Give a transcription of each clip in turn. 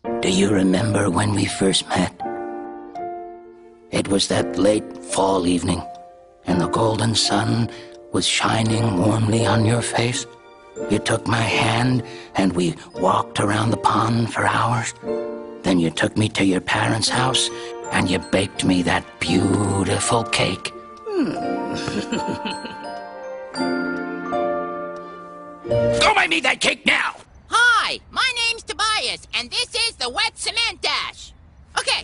Do you remember when we first met? It was that late fall evening, and the golden sun was shining warmly on your face. You took my hand, and we walked around the pond for hours. Then you took me to your parents' house, and you baked me that beautiful cake. Go make me that cake now! Hi, my name's Tobias, and this is the Wet Cement Dash. Okay.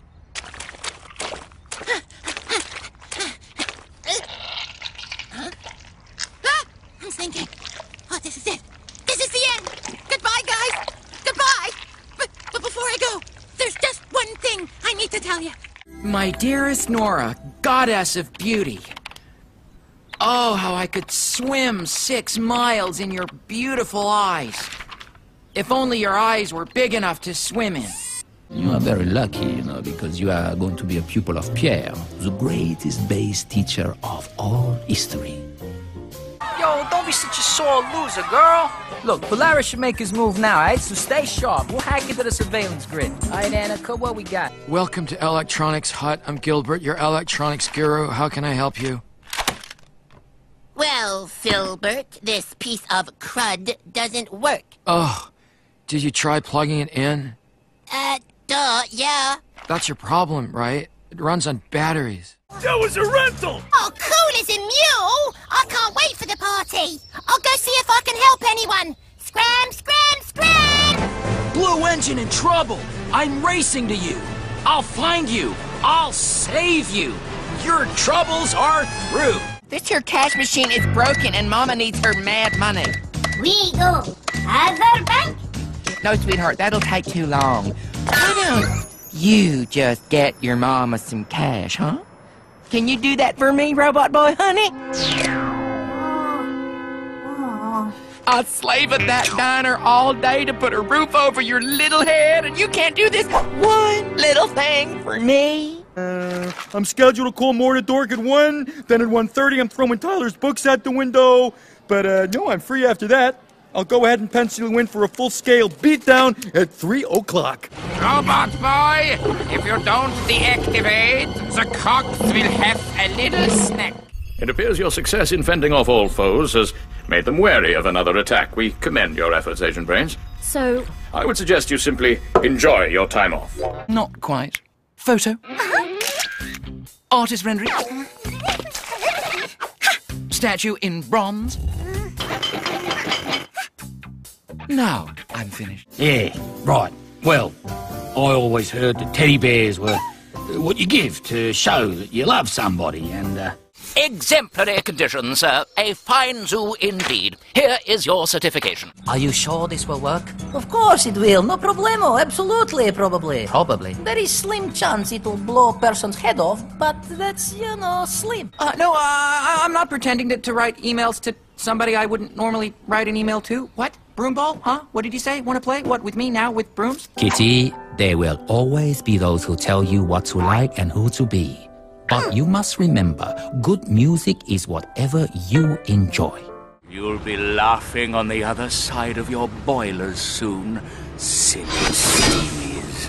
I'm sinking. Oh, this is it. This is the end. Goodbye, guys. Goodbye. But before I go, there's just one thing I need to tell you. My dearest Nora, goddess of beauty. Oh, how I could swim 6 miles in your beautiful eyes. If only your eyes were big enough to swim in. You are very lucky, because you are going to be a pupil of Pierre, the greatest bass teacher of all history. Yo, don't be such a sore loser, girl. Look, Polaris should make his move now, alright? So stay sharp. We'll hack into the surveillance grid. Alright, Annika, what we got? Welcome to Electronics Hut. I'm Gilbert, your electronics guru. How can I help you? Well, Filbert, this piece of crud doesn't work. Oh, did you try plugging it in? Yeah. That's your problem, right? It runs on batteries. That was a rental! Oh, cool as a mule! I can't wait for the party! I'll go see if I can help anyone! Scram, scram, scram! Blue Engine in trouble! I'm racing to you! I'll find you! I'll save you! Your troubles are through! This here cash machine is broken and Mama needs her mad money. We go. Other bank? No, sweetheart, that'll take too long. Why don't you just get your mama some cash, huh? Can you do that for me, robot boy, honey? I slave at that diner all day to put a roof over your little head, and you can't do this one little thing for me? I'm scheduled to call Morna Dork at 1, then at 1:30 I'm throwing Tyler's books out the window. But, no, I'm free after that. I'll go ahead and pencil you in for a full-scale beatdown at 3 o'clock. Robot boy, if you don't deactivate, the cogs will have a little snack. It appears your success in fending off all foes has made them wary of another attack. We commend your efforts, Agent Brains. So... I would suggest you simply enjoy your time off. Not quite. Photo. Artist rendering. Statue in bronze. Now I'm finished. Yeah, right. Well, I always heard that teddy bears were what you give to show that you love somebody, and, Exemplary condition, sir. A fine zoo indeed. Here is your certification. Are you sure this will work? Of course it will. No problemo. Absolutely, probably. Probably. Very slim chance it will blow a person's head off, but that's, slim. No, I'm not pretending to write emails to somebody I wouldn't normally write an email to. What? Broomball? Huh? What did you say? Want to play? What, with me now, with brooms? Kitty, there will always be those who tell you what to like and who to be. But you must remember, good music is whatever you enjoy. You'll be laughing on the other side of your boilers soon, silly steamies.